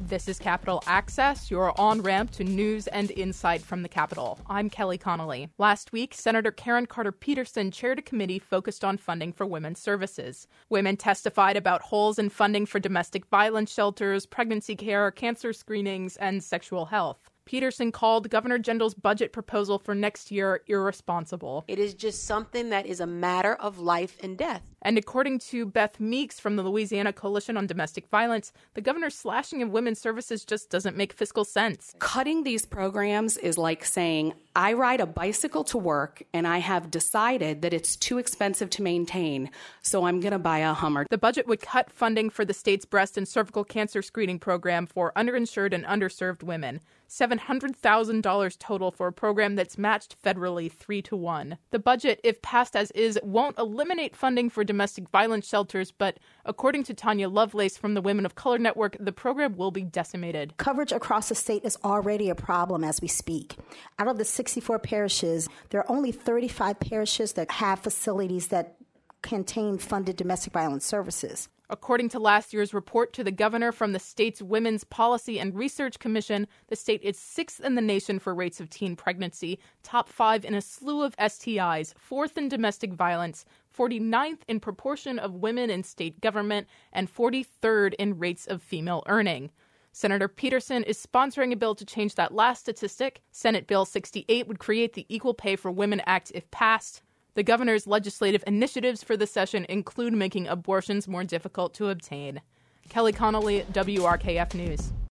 This is Capitol Access, your on-ramp to news and insight from the Capitol. I'm Kelly Connolly. Last week, Senator Karen Carter Peterson chaired a committee focused on funding for women's services. Women testified about holes in funding for domestic violence shelters, pregnancy care, cancer screenings, and sexual health. Peterson called Governor Jindal's budget proposal for next year irresponsible. It is just something that is a matter of life and death. And according to Beth Meeks from the Louisiana Coalition on Domestic Violence, the governor's slashing of women's services just doesn't make fiscal sense. Cutting these programs is like saying, I ride a bicycle to work and I have decided that it's too expensive to maintain, so I'm going to buy a Hummer. The budget would cut funding for the state's breast and cervical cancer screening program for underinsured and underserved women. $700,000 total for a program that's matched federally 3-1. The budget, if passed as is, won't eliminate funding for domestic violence shelters, but according to Tanya Lovelace from the Women of Color Network, the program will be decimated. Coverage across the state is already a problem as we speak. Out of the 64 parishes, there are only 35 parishes that have facilities that contain funded domestic violence services. According to last year's report to the governor from the state's Women's Policy and Research Commission, the state is 6th in the nation for rates of teen pregnancy, top 5 in a slew of STIs, 4th in domestic violence, 49th in proportion of women in state government, and 43rd in rates of female earning. Senator Peterson is sponsoring a bill to change that last statistic. Senate Bill 68 would create the Equal Pay for Women Act if passed. The governor's legislative initiatives for the session include making abortions more difficult to obtain. Kelly Connolly, WRKF News.